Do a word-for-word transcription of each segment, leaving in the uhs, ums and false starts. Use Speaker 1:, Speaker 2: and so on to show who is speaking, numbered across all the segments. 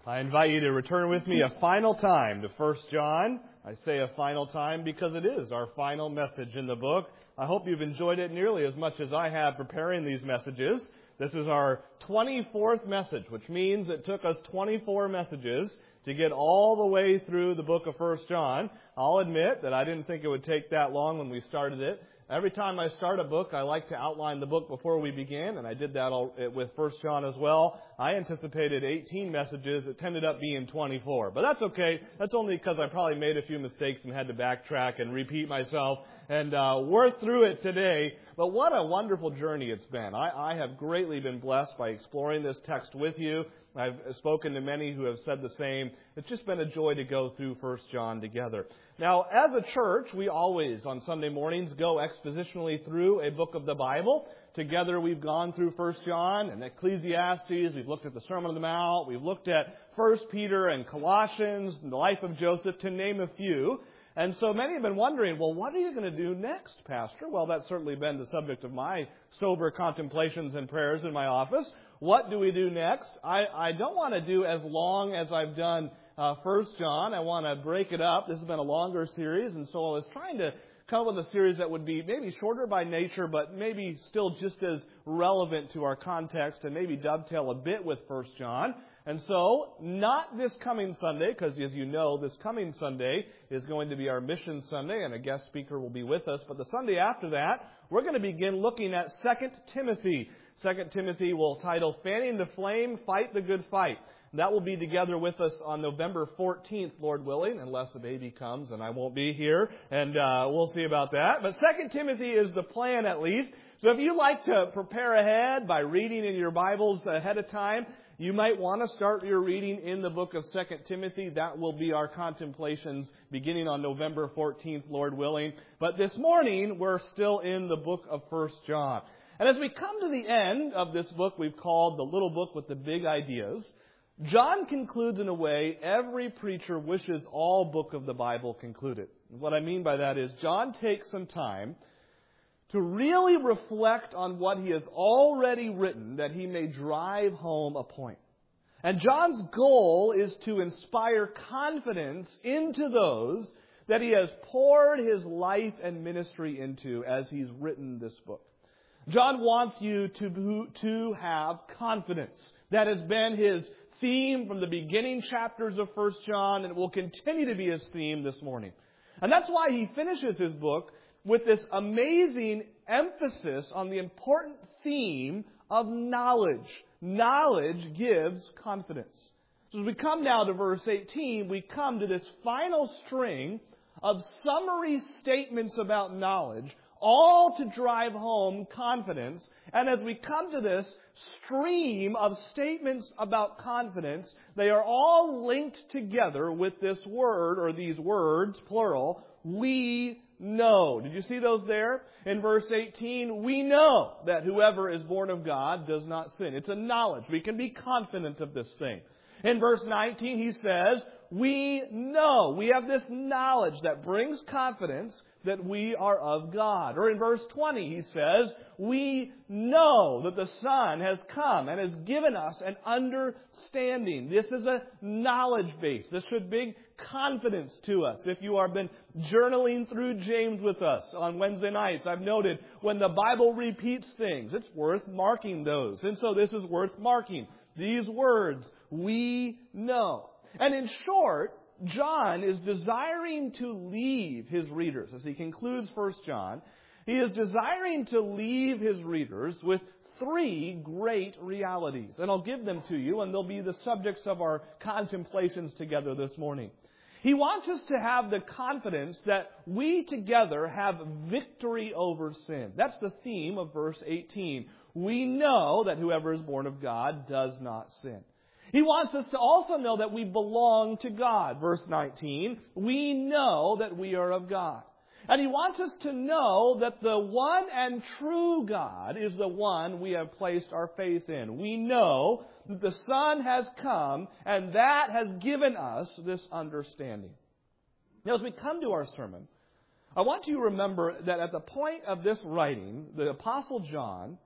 Speaker 1: I invite you to return with me a final time to First John. I say a final time because it is our final message in the book. I hope you've enjoyed it nearly as much as I have preparing these messages. This is our twenty-fourth message, which means it took us twenty-four messages to get all the way through the book of First John. I'll admit that I didn't think it would take that long when we started it. Every time I start a book, I like to outline the book before we begin, and I did that all, with First John as well. I anticipated eighteen messages. It ended up being twenty-four. But that's okay. That's only because I probably made a few mistakes and had to backtrack and repeat myself. And uh, we're through it today. But what a wonderful journey it's been. I, I have greatly been blessed by exploring this text with you. I've spoken to many who have said the same. It's just been a joy to go through First John together. Now, as a church, we always, on Sunday mornings, go expositionally through a book of the Bible. Together, we've gone through First John and Ecclesiastes. We've looked at the Sermon on the Mount. We've looked at First Peter and Colossians and the life of Joseph, to name a few. And so many have been wondering, well, what are you going to do next, Pastor? Well, that's certainly been the subject of my sober contemplations and prayers in my office. What do we do next? I, I don't want to do as long as I've done uh, First John. I want to break it up. This has been a longer series, and so I was trying to come up with a series that would be maybe shorter by nature, but maybe still just as relevant to our context and maybe dovetail a bit with First John. And so, not this coming Sunday, because as you know, this coming Sunday is going to be our Mission Sunday, and a guest speaker will be with us. But the Sunday after that, we're going to begin looking at Second Timothy. Second Timothy will title, Fanning the Flame, Fight the Good Fight. That will be together with us on November fourteenth, Lord willing, unless a baby comes and I won't be here, and uh, we'll see about that. But Second Timothy is the plan, at least. So if you like to prepare ahead by reading in your Bibles ahead of time, you might want to start your reading in the book of Second Timothy. That will be our contemplations beginning on November fourteenth, Lord willing. But this morning, we're still in the book of First John. And as we come to the end of this book we've called the little book with the big ideas, John concludes in a way every preacher wishes all book of the Bible concluded. What I mean by that is John takes some time to really reflect on what he has already written, that he may drive home a point. And John's goal is to inspire confidence into those that he has poured his life and ministry into as he's written this book. John wants you to, to have confidence. That has been his theme from the beginning chapters of First John, and it will continue to be his theme this morning. And that's why he finishes his book with this amazing emphasis on the important theme of knowledge. Knowledge gives confidence. So as we come now to verse eighteen, we come to this final string of summary statements about knowledge, all to drive home confidence. And as we come to this stream of statements about confidence, they are all linked together with this word, or these words, plural, we know. Did you see those there? In verse eighteen, we know that whoever is born of God does not sin. It's a knowledge. We can be confident of this thing. In verse nineteen, he says, we know. We have this knowledge that brings confidence that we are of God. Or in verse twenty, he says, we know that the Son has come and has given us an understanding. This is a knowledge base. This should bring confidence to us. If you have been journaling through James with us on Wednesday nights, I've noted when the Bible repeats things, it's worth marking those. And so this is worth marking. These words, we know. And in short, John is desiring to leave his readers, as he concludes First John, he is desiring to leave his readers with three great realities. And I'll give them to you, and they'll be the subjects of our contemplations together this morning. He wants us to have the confidence that we together have victory over sin. That's the theme of verse eighteen. We know that whoever is born of God does not sin. He wants us to also know that we belong to God. Verse nineteen, we know that we are of God. And he wants us to know that the one and true God is the one we have placed our faith in. We know that the Son has come, and that has given us this understanding. Now, as we come to our sermon, I want you to remember that at the point of this writing, the Apostle John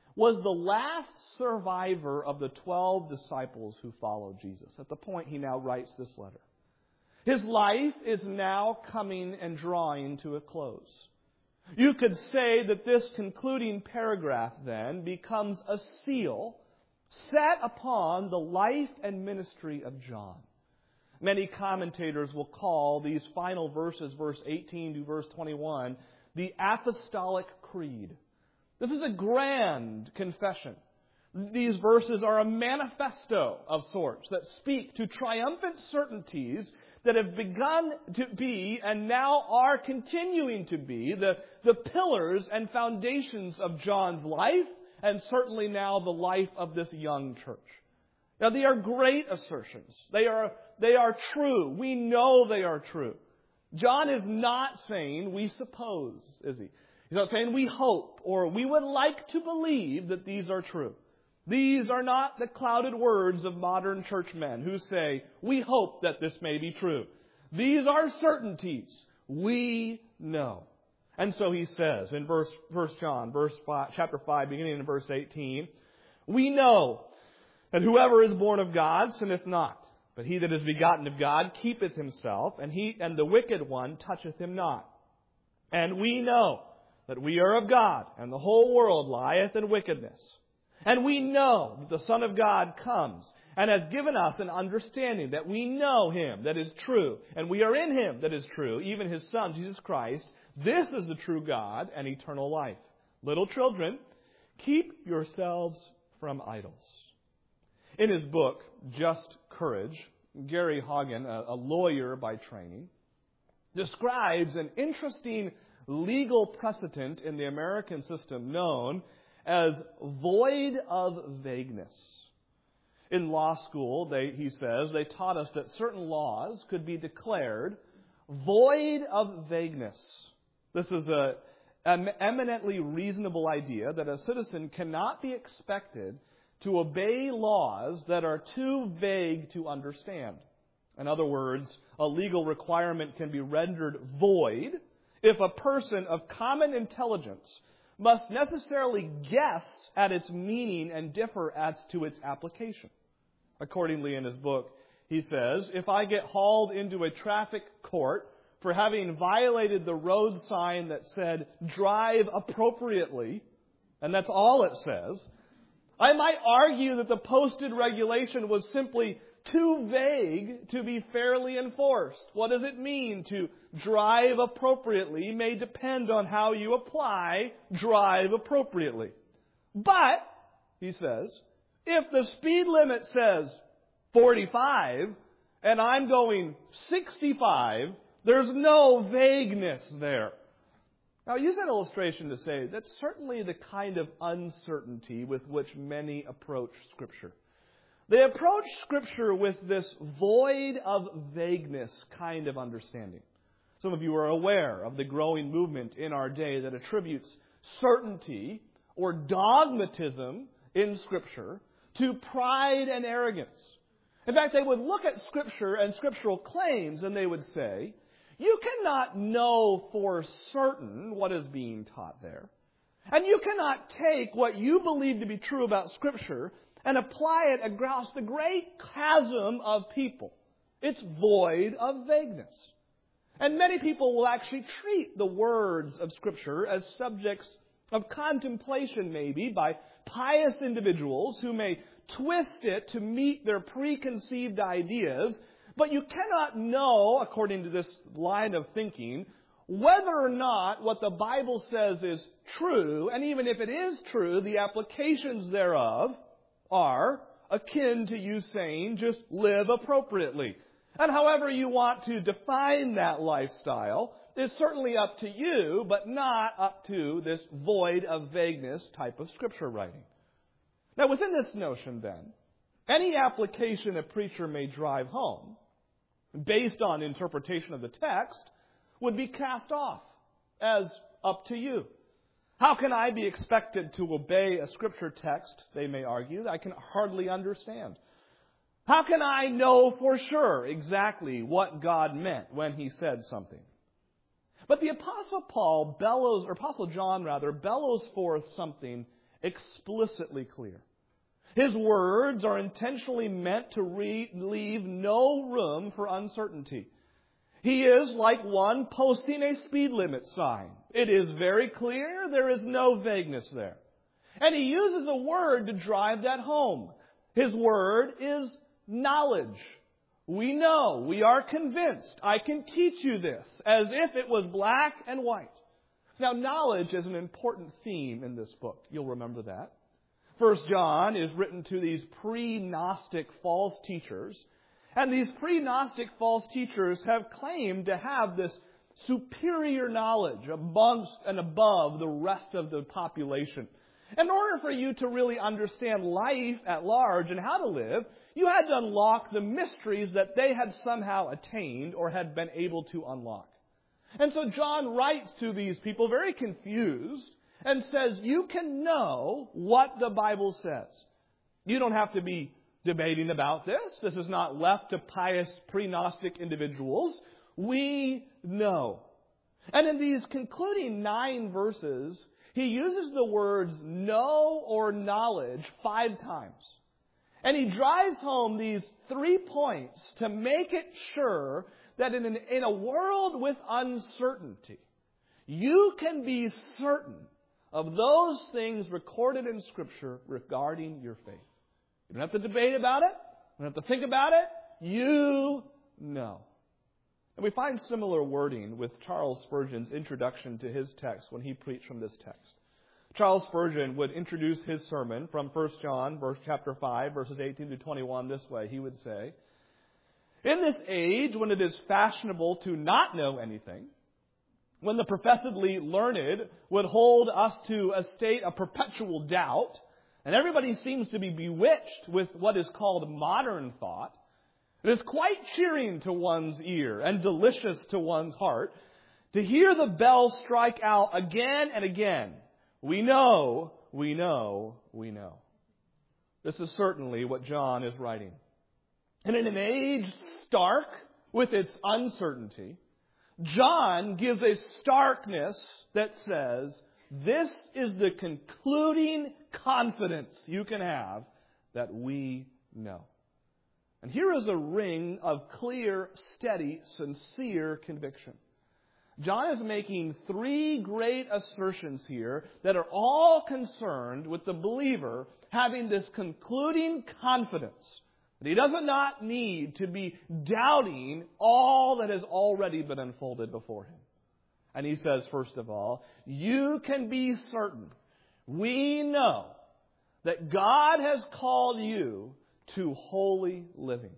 Speaker 1: was the last survivor of the twelve disciples who followed Jesus at the point he now writes this letter. His life is now coming and drawing to a close. You could say that this concluding paragraph then becomes a seal set upon the life and ministry of John. Many commentators will call these final verses, verse eighteen to verse twenty-one, the Apostolic Creed. This is a grand confession. These verses are a manifesto of sorts that speak to triumphant certainties that have begun to be and now are continuing to be the, the pillars and foundations of John's life and certainly now the life of this young church. Now, they are great assertions. They are, they are true. We know they are true. John is not saying we suppose, is he? He's not saying we hope or we would like to believe that these are true. These are not the clouded words of modern churchmen who say, we hope that this may be true. These are certainties. We know. And so he says in verse, First John, verse five, chapter five, beginning in verse eighteen, we know that whoever is born of God sinneth not, but he that is begotten of God keepeth himself, and he and the wicked one toucheth him not. And we know that we are of God, and the whole world lieth in wickedness. And we know that the Son of God comes and has given us an understanding that we know Him that is true, and we are in Him that is true, even His Son, Jesus Christ. This is the true God and eternal life. Little children, keep yourselves from idols. In his book, Just Courage, Gary Haugen, a lawyer by training, describes an interesting legal precedent in the American system known as void of vagueness. In law school, they, he says, they taught us that certain laws could be declared void of vagueness. This is a, an eminently reasonable idea that a citizen cannot be expected to obey laws that are too vague to understand. In other words, a legal requirement can be rendered void if a person of common intelligence must necessarily guess at its meaning and differ as to its application. Accordingly, in his book, he says, if I get hauled into a traffic court for having violated the road sign that said, drive appropriately, and that's all it says, I might argue that the posted regulation was simply too vague to be fairly enforced. What does it mean to drive appropriately may depend on how you apply drive appropriately. But, he says, if the speed limit says forty-five and I'm going sixty-five, there's no vagueness there. Now, I use that illustration to say that's certainly the kind of uncertainty with which many approach Scripture. They approach Scripture with this void of vagueness kind of understanding. Some of you are aware of the growing movement in our day that attributes certainty or dogmatism in Scripture to pride and arrogance. In fact, they would look at Scripture and scriptural claims and they would say, you cannot know for certain what is being taught there. And you cannot take what you believe to be true about Scripture and apply it across the great chasm of people. It's void of vagueness. And many people will actually treat the words of Scripture as subjects of contemplation maybe by pious individuals who may twist it to meet their preconceived ideas. But you cannot know, according to this line of thinking, whether or not what the Bible says is true, and even if it is true, the applications thereof are akin to you saying, just live appropriately. And however you want to define that lifestyle is certainly up to you, but not up to this void of vagueness type of Scripture writing. Now, within this notion, then, any application a preacher may drive home, based on interpretation of the text, would be cast off as up to you. How can I be expected to obey a Scripture text, they may argue, that I can hardly understand? How can I know for sure exactly what God meant when He said something? But the Apostle Paul bellows, or Apostle John rather, bellows forth something explicitly clear. His words are intentionally meant to re- leave no room for uncertainty. He is like one posting a speed limit sign. It is very clear. There is no vagueness there. And he uses a word to drive that home. His word is knowledge. We know. We are convinced. I can teach you this as if it was black and white. Now, knowledge is an important theme in this book. You'll remember that. First John is written to these pre-Gnostic false teachers. And these pre-Gnostic false teachers have claimed to have this superior knowledge amongst and above the rest of the population. In order for you to really understand life at large and how to live, you had to unlock the mysteries that they had somehow attained or had been able to unlock. And so John writes to these people very confused and says, you can know what the Bible says. You don't have to be debating about this. This is not left to pious pre-Gnostic individuals. We know. And in these concluding nine verses, he uses the words know or knowledge five times. And he drives home these three points to make it sure that in, an, in a world with uncertainty, you can be certain of those things recorded in Scripture regarding your faith. You don't have to debate about it. You don't have to think about it. You know. And we find similar wording with Charles Spurgeon's introduction to his text when he preached from this text. Charles Spurgeon would introduce his sermon from First John, verse chapter five, verses eighteen to twenty-one this way. He would say, in this age when it is fashionable to not know anything, when the professedly learned would hold us to a state of perpetual doubt, and everybody seems to be bewitched with what is called modern thought, it is quite cheering to one's ear and delicious to one's heart to hear the bell strike out again and again. We know, we know, we know. This is certainly what John is writing. And in an age stark with its uncertainty, John gives a starkness that says, this is the concluding confidence you can have that we know. And here is a ring of clear, steady, sincere conviction. John is making three great assertions here that are all concerned with the believer having this concluding confidence that he does not need to be doubting all that has already been unfolded before him. And he says, first of all, you can be certain, we know that God has called you to holy living.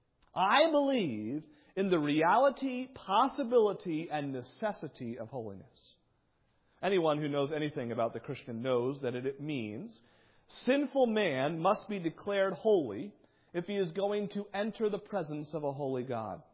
Speaker 1: I believe in the reality, possibility, and necessity of holiness. Anyone who knows anything about the Christian knows that it means sinful man must be declared holy if he is going to enter the presence of a holy God.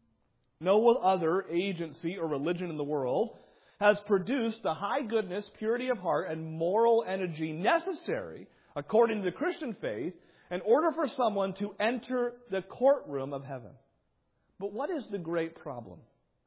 Speaker 1: No other agency or religion in the world has produced the high goodness, purity of heart, and moral energy necessary, according to the Christian faith, in order for someone to enter the courtroom of heaven. But what is the great problem?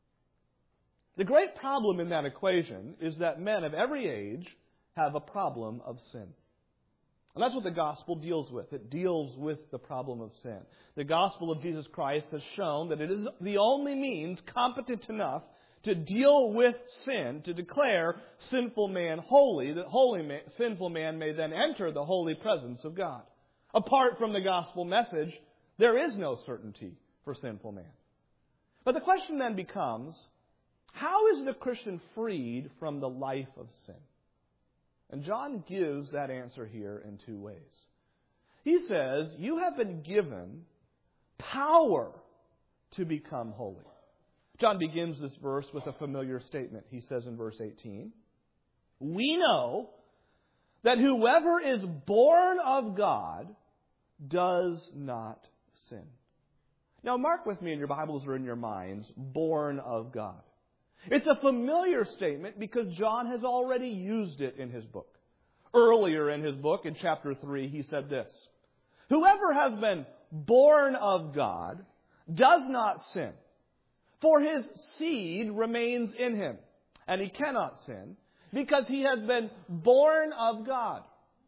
Speaker 1: The great problem in that equation is that men of every age have a problem of sin. And that's what the gospel deals with. It deals with the problem of sin. The gospel of Jesus Christ has shown that it is the only means competent enough to deal with sin, to declare sinful man holy, that holy man, sinful man may then enter the holy presence of God. Apart from the gospel message, there is no certainty for sinful man. But the question then becomes, how is the Christian freed from the life of sin? And John gives that answer here in two ways. He says, you have been given power to become holy. John begins this verse with a familiar statement. He says in verse eighteen, we know that whoever is born of God does not sin. Now mark with me in your Bibles or in your minds, born of God. It's a familiar statement because John has already used it in his book. Earlier in his book, in chapter three, he said this, whoever has been born of God does not sin, for his seed remains in him, and he cannot sin because he has been born of God.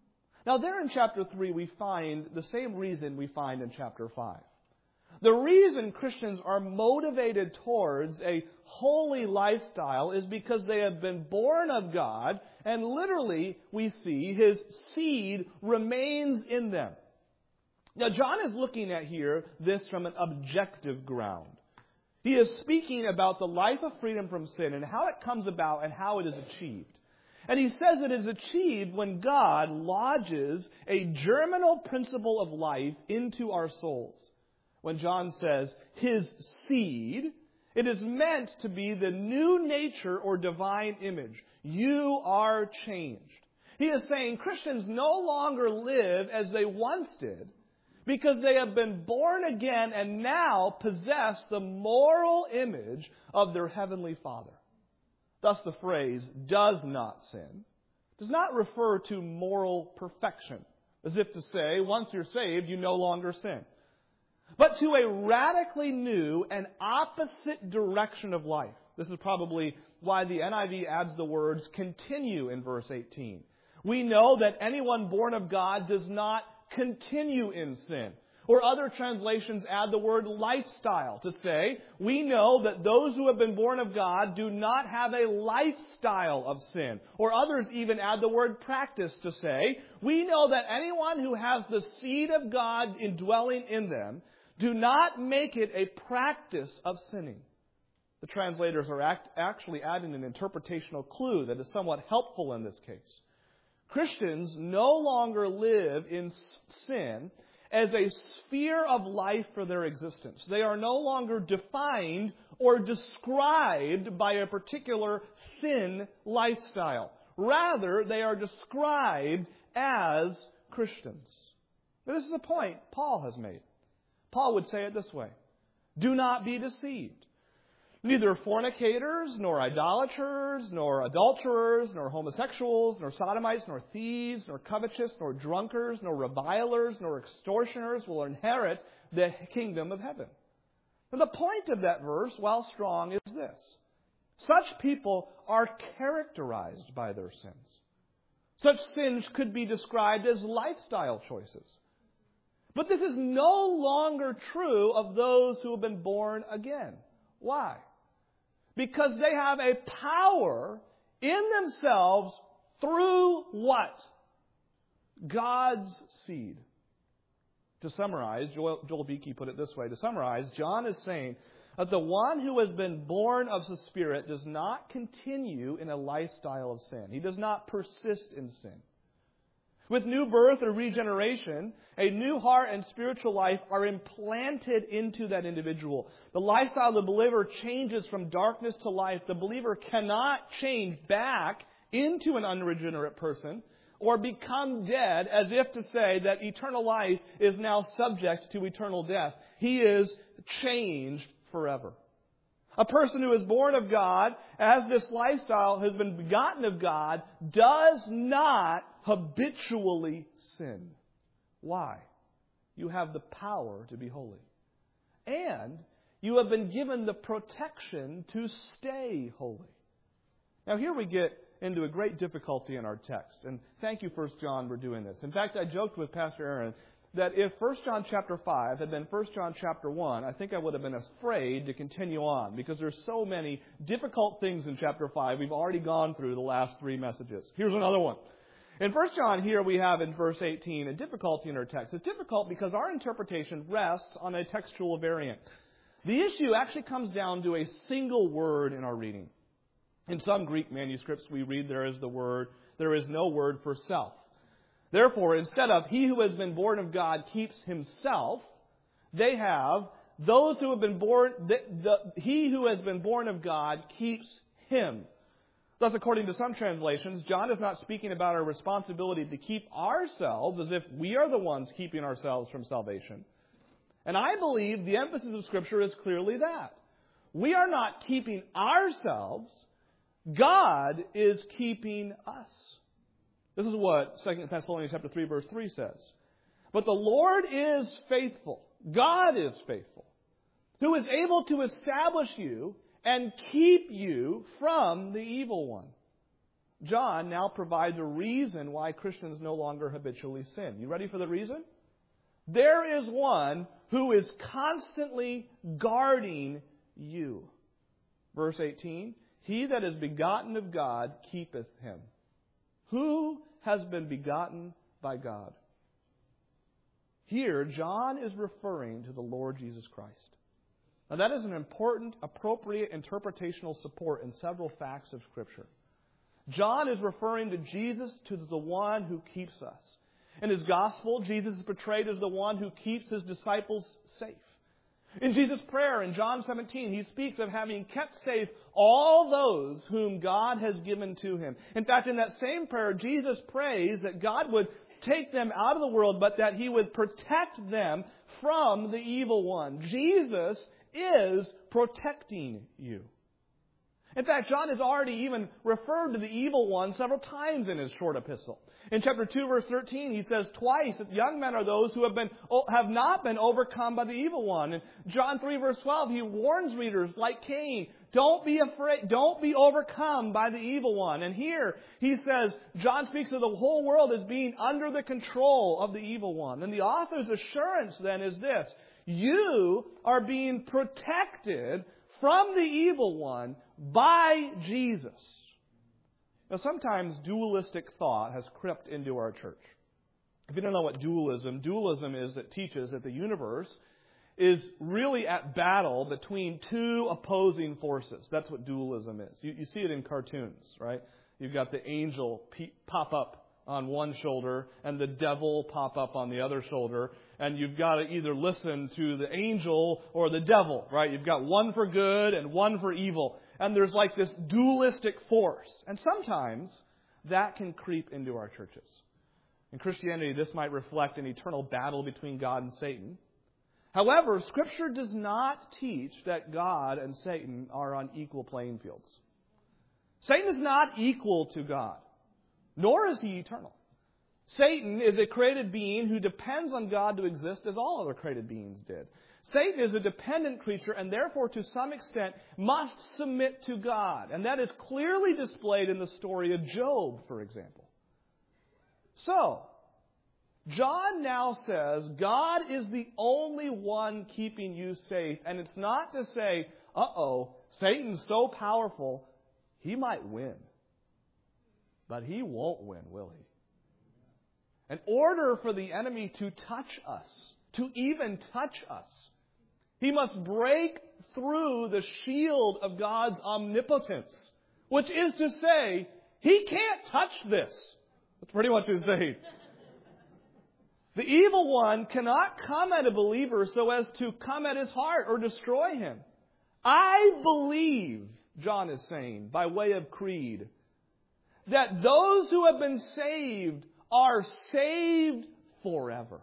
Speaker 1: Now there in chapter three we find the same reason we find in chapter five. The reason Christians are motivated towards a holy lifestyle is because they have been born of God, and literally we see His seed remains in them. Now John is looking at here this from an objective ground. He is speaking about the life of freedom from sin and how it comes about and how it is achieved. And he says it is achieved when God lodges a germinal principle of life into our souls. When John says His seed, it is meant to be the new nature or divine image. You are changed. He is saying Christians no longer live as they once did because they have been born again and now possess the moral image of their Heavenly Father. Thus the phrase, does not sin, does not refer to moral perfection, as if to say, once you're saved, you no longer sin. But to a radically new and opposite direction of life. This is probably why the N I V adds the words continue in verse eighteen. We know that anyone born of God does not continue in sin. Or other translations add the word lifestyle to say, we know that those who have been born of God do not have a lifestyle of sin. Or others even add the word practice to say, we know that anyone who has the seed of God indwelling in them do not make it a practice of sinning. The translators are act- actually adding an interpretational clue that is somewhat helpful in this case. Christians no longer live in sin as a sphere of life for their existence. They are no longer defined or described by a particular sin lifestyle. Rather, they are described as Christians. Now, this is a point Paul has made. Paul would say it this way: do not be deceived. Neither fornicators, nor idolaters, nor adulterers, nor homosexuals, nor sodomites, nor thieves, nor covetous, nor drunkards, nor revilers, nor extortioners will inherit the kingdom of heaven. And the point of that verse, while strong, is this: such people are characterized by their sins. Such sins could be described as lifestyle choices. But this is no longer true of those who have been born again. Why? Because they have a power in themselves through what? God's seed. To summarize, Joel, Joel Beeke put it this way. To summarize, John is saying that the one who has been born of the Spirit does not continue in a lifestyle of sin. He does not persist in sin. With new birth or regeneration, a new heart and spiritual life are implanted into that individual. The lifestyle of the believer changes from darkness to light. The believer cannot change back into an unregenerate person or become dead as if to say that eternal life is now subject to eternal death. He is changed forever. A person who is born of God, as this lifestyle has been begotten of God, does not habitually sin. Why? You have the power to be holy. And you have been given the protection to stay holy. Now here we get into a great difficulty in our text. And thank you, First John, for doing this. In fact, I joked with Pastor Aaron that if First John chapter five had been First John chapter one, I think I would have been afraid to continue on because there's so many difficult things in chapter five we've already gone through the last three messages. Here's another one. In First John here we have in verse eighteen a difficulty in our text. It's difficult because our interpretation rests on a textual variant. The issue actually comes down to a single word in our reading. In some Greek manuscripts we read there is the word, there is no word for self. Therefore, instead of he who has been born of God keeps himself, they have those who have been born, the, the, he who has been born of God keeps him. Thus, according to some translations, John is not speaking about our responsibility to keep ourselves as if we are the ones keeping ourselves from salvation. And I believe the emphasis of Scripture is clearly that. We are not keeping ourselves. God is keeping us. This is what Second Thessalonians chapter three, verse three says. But the Lord is faithful. God is faithful, who is able to establish you and keep you from the evil one. John now provides a reason why Christians no longer habitually sin. You ready for the reason? There is one who is constantly guarding you. Verse eighteen, he that is begotten of God keepeth him. Who has been begotten by God? Here, John is referring to the Lord Jesus Christ. Now, that is an important, appropriate interpretational support in several facts of Scripture. John is referring to Jesus as the one who keeps us. In his gospel, Jesus is portrayed as the one who keeps his disciples safe. In Jesus' prayer in John seventeen, he speaks of having kept safe all those whom God has given to him. In fact, in that same prayer, Jesus prays that God would take them out of the world, but that he would protect them from the evil one. Jesus is protecting you. In fact, John has already even referred to the evil one several times in his short epistle. In chapter two, verse thirteen, he says twice that young men are those who have been have not been overcome by the evil one. In John three, verse twelve, he warns readers like Cain, don't be afraid, don't be overcome by the evil one. And here he says, John speaks of the whole world as being under the control of the evil one. And the author's assurance then is this: you are being protected from the evil one by Jesus. Now, sometimes dualistic thought has crept into our church. If you don't know what dualism, dualism is, it teaches that the universe is really at battle between two opposing forces. That's what dualism is. You, you see it in cartoons, right? You've got the angel pe- pop up on one shoulder and the devil pop up on the other shoulder. And you've got to either listen to the angel or the devil, right? You've got one for good and one for evil. And there's like this dualistic force. And sometimes that can creep into our churches. In Christianity, this might reflect an eternal battle between God and Satan. However, Scripture does not teach that God and Satan are on equal playing fields. Satan is not equal to God, nor is he eternal. Satan is a created being who depends on God to exist as all other created beings did. Satan is a dependent creature and therefore to some extent must submit to God. And that is clearly displayed in the story of Job, for example. So, John now says God is the only one keeping you safe. And it's not to say, uh-oh, Satan's so powerful, he might win. But he won't win, will he? In order for the enemy to touch us, to even touch us, he must break through the shield of God's omnipotence, which is to say, he can't touch this. That's pretty much what he's saying. The evil one cannot come at a believer so as to come at his heart or destroy him. I believe, John is saying, by way of creed, that those who have been saved are saved forever.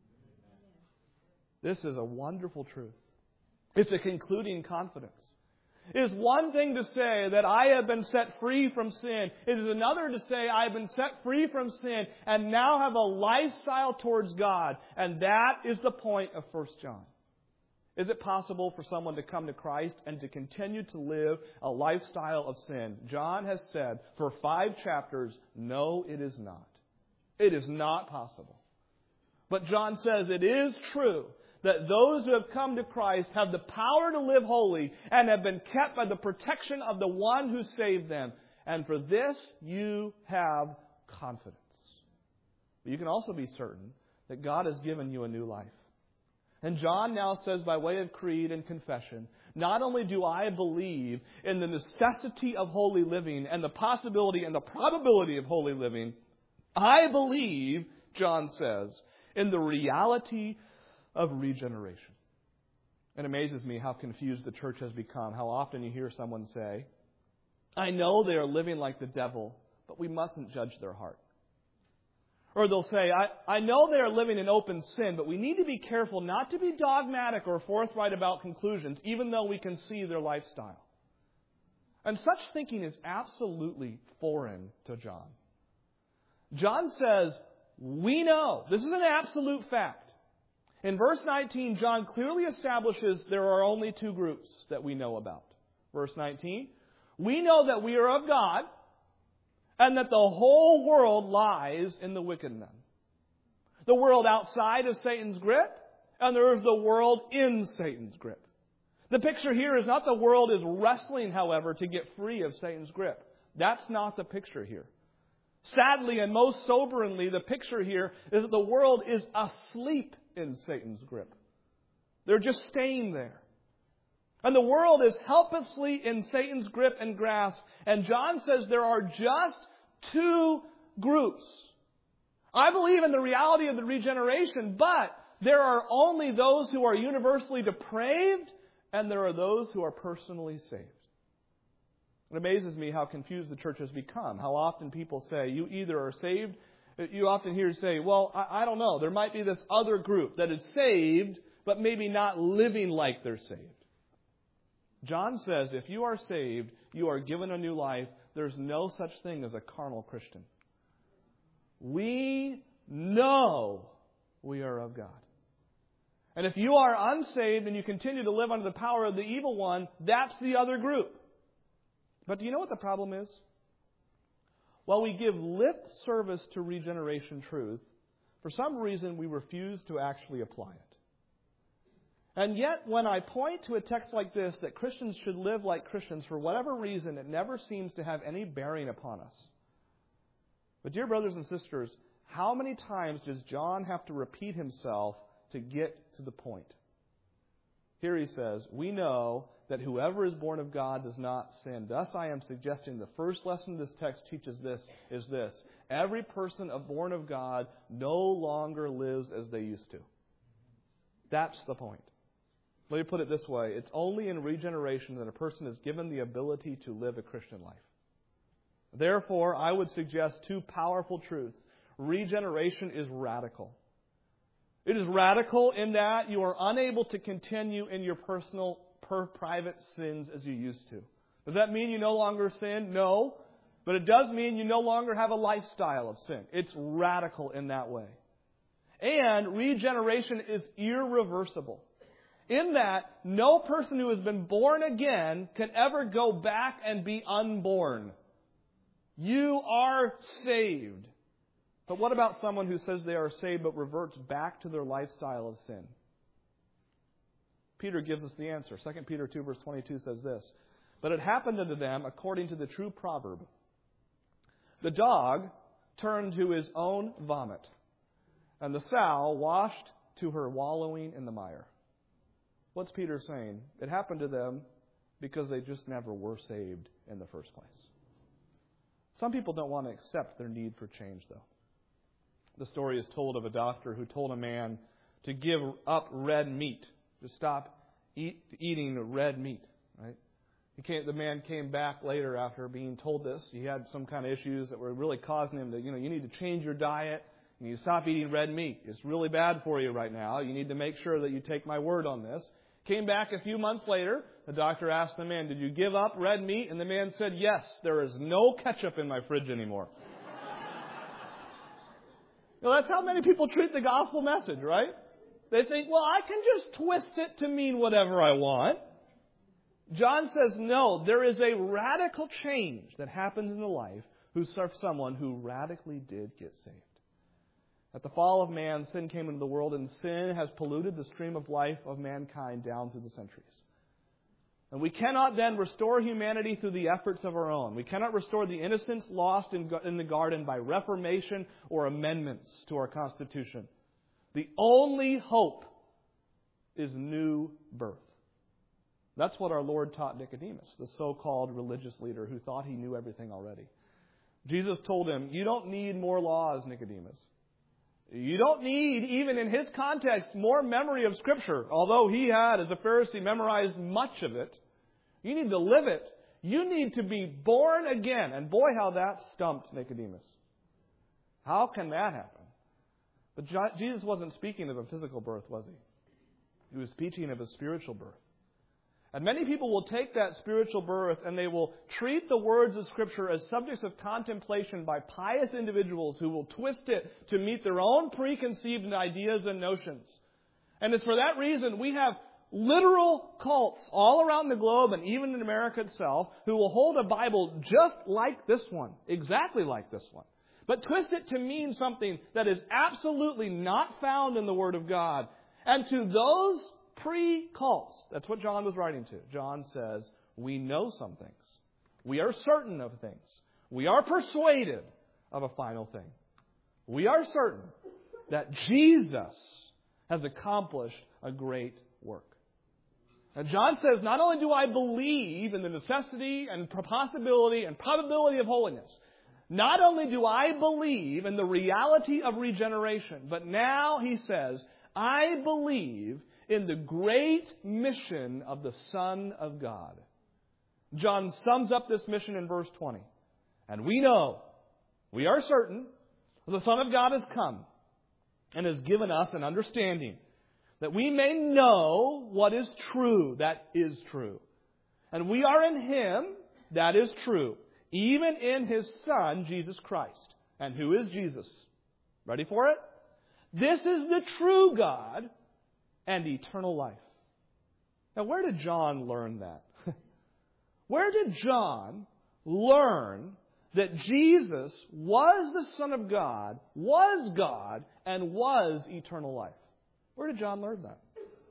Speaker 1: This is a wonderful truth. It's a concluding confidence. It is one thing to say that I have been set free from sin. It is another to say I have been set free from sin and now have a lifestyle towards God. And that is the point of First John. Is it possible for someone to come to Christ and to continue to live a lifestyle of sin? John has said for five chapters, no, it is not. It is not possible. But John says it is true that those who have come to Christ have the power to live holy and have been kept by the protection of the one who saved them. And for this you have confidence. But you can also be certain that God has given you a new life. And John now says by way of creed and confession, not only do I believe in the necessity of holy living and the possibility and the probability of holy living, I believe, John says, in the reality of regeneration. It amazes me how confused the church has become. How often you hear someone say, I know they are living like the devil, but we mustn't judge their heart. Or they'll say, I, I know they are living in open sin, but we need to be careful not to be dogmatic or forthright about conclusions, even though we can see their lifestyle. And such thinking is absolutely foreign to John. John says, we know. This is an absolute fact. In verse nineteen, John clearly establishes there are only two groups that we know about. Verse nineteen, we know that we are of God, and that the whole world lies in the wicked men. The world outside of Satan's grip, and there is the world in Satan's grip. The picture here is not the world is wrestling, however, to get free of Satan's grip. That's not the picture here. Sadly and most soberingly, the picture here is that the world is asleep in Satan's grip. They're just staying there. And the world is helplessly in Satan's grip and grasp. And John says there are just two groups. I believe in the reality of the regeneration, but there are only those who are universally depraved, and there are those who are personally saved. It amazes me how confused the church has become. How often people say, you either are saved, you often hear say, well, I, I don't know, there might be this other group that is saved, but maybe not living like they're saved. John says, if you are saved, you are given a new life. There's no such thing as a carnal Christian. We know we are of God. And if you are unsaved and you continue to live under the power of the evil one, that's the other group. But do you know what the problem is? While we give lip service to regeneration truth, for some reason we refuse to actually apply it. And yet, when I point to a text like this, that Christians should live like Christians, for whatever reason, it never seems to have any bearing upon us. But dear brothers and sisters, how many times does John have to repeat himself to get to the point? Here he says, we know that whoever is born of God does not sin. Thus I am suggesting the first lesson this text teaches this is this. Every person born of God no longer lives as they used to. That's the point. Let me put it this way. It's only in regeneration that a person is given the ability to live a Christian life. Therefore, I would suggest two powerful truths. Regeneration is radical. It is radical in that you are unable to continue in your personal, per private sins as you used to. Does that mean you no longer sin? No. But it does mean you no longer have a lifestyle of sin. It's radical in that way. And regeneration is irreversible. In that, no person who has been born again can ever go back and be unborn. You are saved. But what about someone who says they are saved but reverts back to their lifestyle of sin? Peter gives us the answer. Second Peter two verse twenty-two says this. But it happened unto them according to the true proverb. The dog turned to his own vomit, and the sow washed to her wallowing in the mire. What's Peter saying? It happened to them because they just never were saved in the first place. Some people don't want to accept their need for change, though. The story is told of a doctor who told a man to give up red meat, to stop eat, eating red meat. Right? He came, the man came back later after being told this. He had some kind of issues that were really causing him to, you know, you need to change your diet. You need to stop eating red meat. It's really bad for you right now. You need to make sure that you take my word on this. Came back a few months later. The doctor asked the man, did you give up red meat? And the man said, yes, there is no ketchup in my fridge anymore. You know, that's how many people treat the gospel message, right? They think, well, I can just twist it to mean whatever I want. John says, no, there is a radical change that happens in the life of someone who radically did get saved. At the fall of man, sin came into the world, and sin has polluted the stream of life of mankind down through the centuries. And we cannot then restore humanity through the efforts of our own. We cannot restore the innocence lost in, in the garden by reformation or amendments to our Constitution. The only hope is new birth. That's what our Lord taught Nicodemus, the so-called religious leader who thought he knew everything already. Jesus told him, you don't need more laws, Nicodemus. You don't need, even in his context, more memory of Scripture. Although he had, as a Pharisee, memorized much of it. You need to live it. You need to be born again. And boy, how that stumped Nicodemus. How can that happen? But Jesus wasn't speaking of a physical birth, was he? He was speaking of a spiritual birth. And many people will take that spiritual birth and they will treat the words of Scripture as subjects of contemplation by pious individuals who will twist it to meet their own preconceived ideas and notions. And it's for that reason we have literal cults all around the globe and even in America itself who will hold a Bible just like this one, exactly like this one, but twist it to mean something that is absolutely not found in the Word of God. And to those pre-cults, that's what John was writing to. John says, we know some things. We are certain of things. We are persuaded of a final thing. We are certain that Jesus has accomplished a great work. And John says, not only do I believe in the necessity and possibility and probability of holiness, not only do I believe in the reality of regeneration, but now he says, I believe in the great mission of the Son of God. John sums up this mission in verse twenty. And we know, we are certain, the Son of God has come and has given us an understanding that we may know what is true, that is true. And we are in Him, that is true, even in His Son, Jesus Christ. And who is Jesus? Ready for it? This is the true God and eternal life. Now, where did John learn that? Where did John learn that Jesus was the Son of God, was God, and was eternal life? Where did John learn that?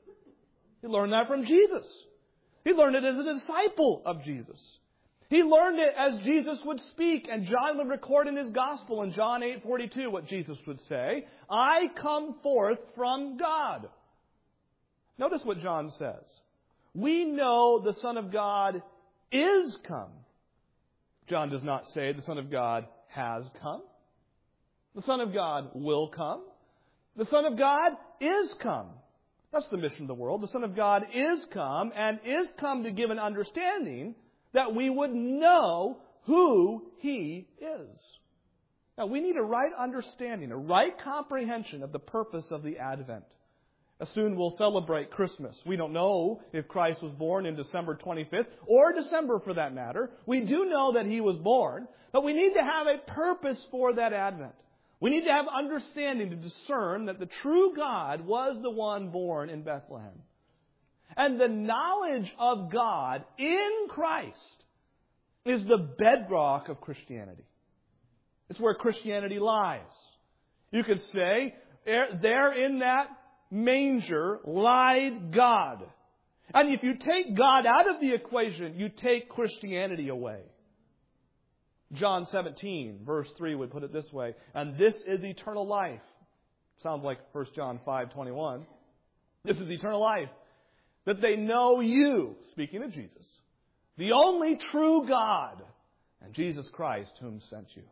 Speaker 1: He learned that from Jesus. He learned it as a disciple of Jesus. He learned it as Jesus would speak, and John would record in his gospel in John eight forty-two what Jesus would say, I come forth from God. Notice what John says. We know the Son of God is come. John does not say the Son of God has come. The Son of God will come. The Son of God is come. That's the mission of the world. The Son of God is come and is come to give an understanding that we would know who He is. Now, we need a right understanding, a right comprehension of the purpose of the Advent. Soon we'll celebrate Christmas. We don't know if Christ was born in December twenty-fifth, or December for that matter. We do know that He was born, but we need to have a purpose for that Advent. We need to have understanding to discern that the true God was the one born in Bethlehem. And the knowledge of God in Christ is the bedrock of Christianity. It's where Christianity lies. You could say, there in that manger lied God. And if you take God out of the equation, you take Christianity away. John seventeen, verse three would put it this way, and this is eternal life. Sounds like First John five twenty-one. This is eternal life, that they know you, speaking of Jesus, the only true God, and Jesus Christ whom sent you.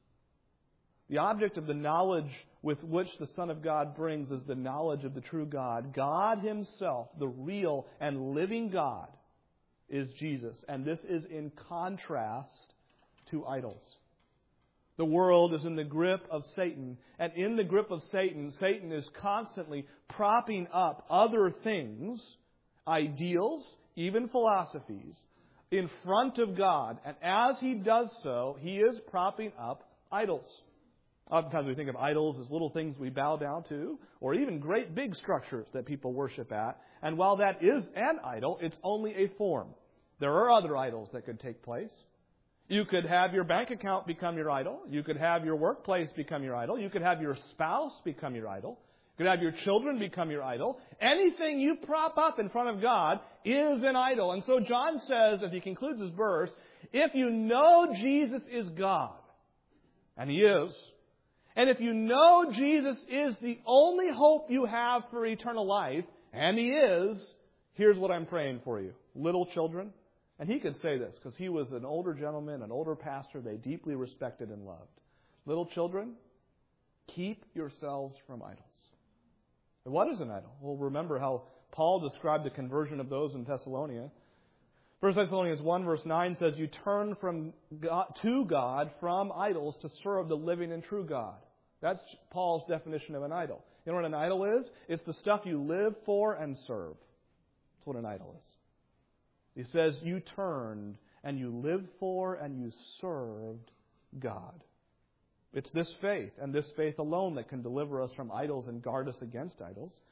Speaker 1: The object of the knowledge with which the Son of God brings is the knowledge of the true God. God Himself, the real and living God, is Jesus. And this is in contrast to idols. The world is in the grip of Satan. And in the grip of Satan, Satan is constantly propping up other things, ideals, even philosophies, in front of God. And as he does so, he is propping up idols. Oftentimes we think of idols as little things we bow down to, or even great big structures that people worship at. And while that is an idol, it's only a form. There are other idols that could take place. You could have your bank account become your idol. You could have your workplace become your idol. You could have your spouse become your idol. You could have your children become your idol. Anything you prop up in front of God is an idol. And so John says, as he concludes his verse, if you know Jesus is God, and He is, and if you know Jesus is the only hope you have for eternal life, and He is, here's what I'm praying for you. Little children, and he could say this because he was an older gentleman, an older pastor they deeply respected and loved. Little children, keep yourselves from idols. And what is an idol? Well, remember how Paul described the conversion of those in Thessalonica. First Thessalonians one verse nine says, you turn from God, to God from idols to serve the living and true God. That's Paul's definition of an idol. You know what an idol is? It's the stuff you live for and serve. That's what an idol is. He says you turned and you lived for and you served God. It's this faith and this faith alone that can deliver us from idols and guard us against idols.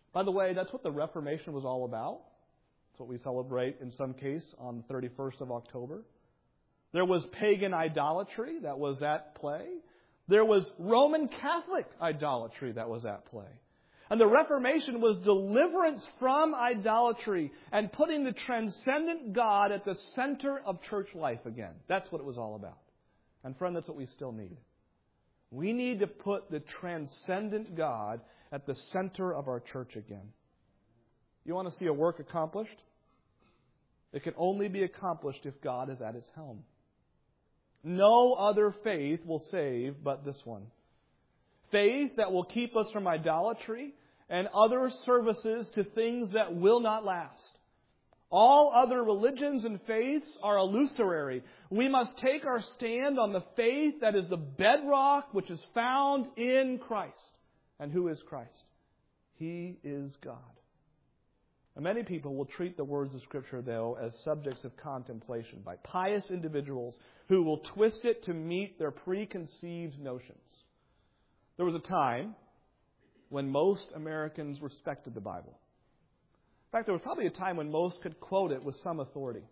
Speaker 1: By the way, that's what the Reformation was all about. That's what we celebrate in some case on the thirty-first of October. There was pagan idolatry that was at play. There was Roman Catholic idolatry that was at play. And the Reformation was deliverance from idolatry and putting the transcendent God at the center of church life again. That's what it was all about. And friend, that's what we still need. We need to put the transcendent God at the center of our church again. You want to see a work accomplished? It can only be accomplished if God is at its helm. No other faith will save but this one. Faith that will keep us from idolatry and other services to things that will not last. All other religions and faiths are illusory. We must take our stand on the faith that is the bedrock which is found in Christ. And who is Christ? He is God. And many people will treat the words of Scripture, though, as subjects of contemplation by pious individuals who will twist it to meet their preconceived notions. There was a time when most Americans respected the Bible. In fact, there was probably a time when most could quote it with some authority.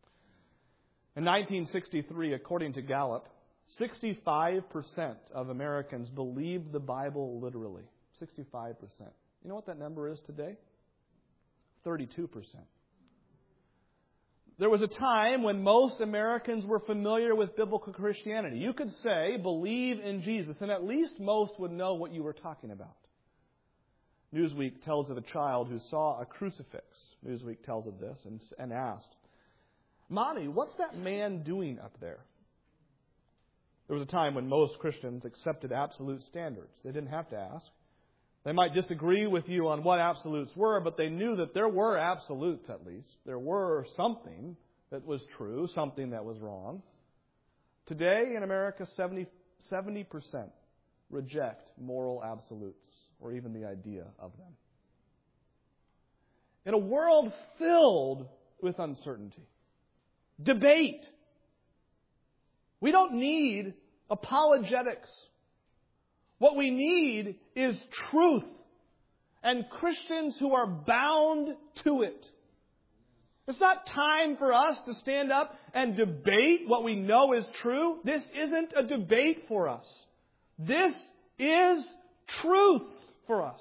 Speaker 1: In nineteen sixty-three, according to Gallup, sixty-five percent of Americans believed the Bible literally. sixty-five percent. You know what that number is today? thirty-two percent. There was a time when most Americans were familiar with biblical Christianity. You could say, believe in Jesus, and at least most would know what you were talking about. Newsweek tells of a child who saw a crucifix. Newsweek tells of this and, and asked, Mommy, what's that man doing up there? There was a time when most Christians accepted absolute standards. They didn't have to ask. They might disagree with you on what absolutes were, but they knew that there were absolutes at least. There were something that was true, something that was wrong. Today in America, seventy percent reject moral absolutes or even the idea of them. In a world filled with uncertainty, debate, we don't need apologetics. What we need is truth and Christians who are bound to it. It's not time for us to stand up and debate what we know is true. This isn't a debate for us. This is truth for us.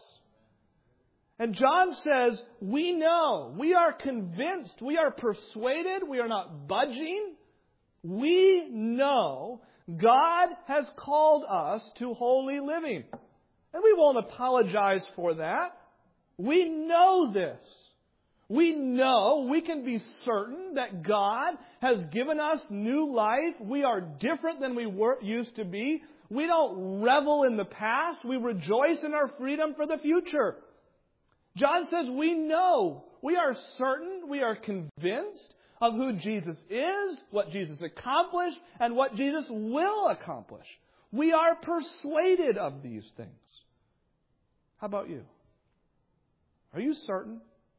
Speaker 1: And John says, we know, we are convinced, we are persuaded, we are not budging. We know God has called us to holy living. And we won't apologize for that. We know this. We know, we can be certain that God has given us new life. We are different than we were used to be. We don't revel in the past. We rejoice in our freedom for the future. John says we know, we are certain, we are convinced of who Jesus is, what Jesus accomplished, and what Jesus will accomplish. We are persuaded of these things. How about you? Are you certain?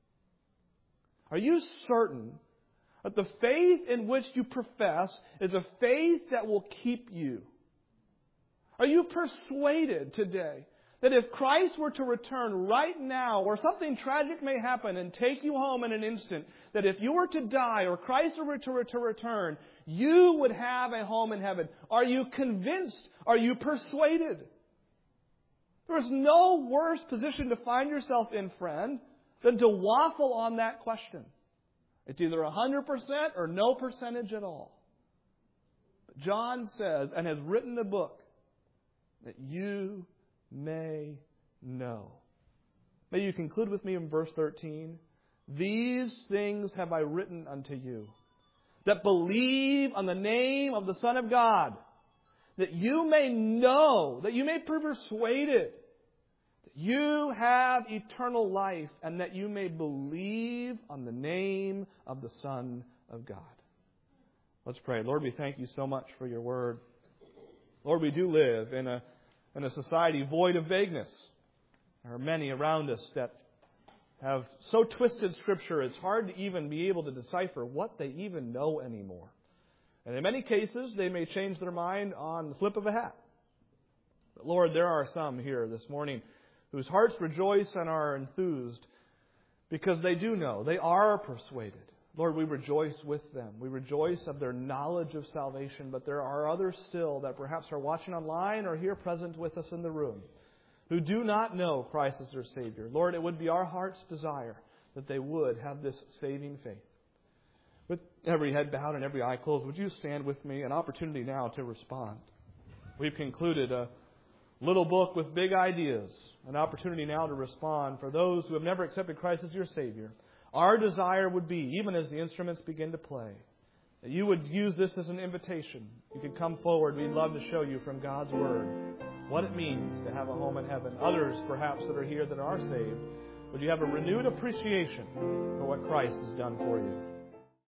Speaker 1: Are you certain that the faith in which you profess is a faith that will keep you? Are you persuaded today that if Christ were to return right now, or something tragic may happen and take you home in an instant, that if you were to die or Christ were to, to return, you would have a home in heaven? Are you convinced? Are you persuaded? There is no worse position to find yourself in, friend, than to waffle on that question. It's either one hundred percent or no percentage at all. But John says, and has written a book, that you may know. May you conclude with me in verse thirteen. These things have I written unto you, that believe on the name of the Son of God, that you may know, that you may be persuaded, that you have eternal life, and that you may believe on the name of the Son of God. Let's pray. Lord, we thank you so much for your word. Lord, we do live in a in a society void of vagueness. There are many around us that have so twisted Scripture, it's hard to even be able to decipher what they even know anymore. And in many cases, they may change their mind on the flip of a hat. But Lord, there are some here this morning whose hearts rejoice and are enthused because they do know, they are persuaded. Lord, we rejoice with them. We rejoice of their knowledge of salvation, but there are others still that perhaps are watching online or here present with us in the room who do not know Christ as their Savior. Lord, it would be our heart's desire that they would have this saving faith. With every head bowed and every eye closed, would you stand with me? An opportunity now to respond. We've concluded a little book with big ideas. An opportunity now to respond for those who have never accepted Christ as your Savior. Our desire would be, even as the instruments begin to play, that you would use this as an invitation. You could come forward. We'd love to show you from God's Word what it means to have a home in heaven. Others, perhaps, that are here that are saved, would you have a renewed appreciation for what Christ has done for you?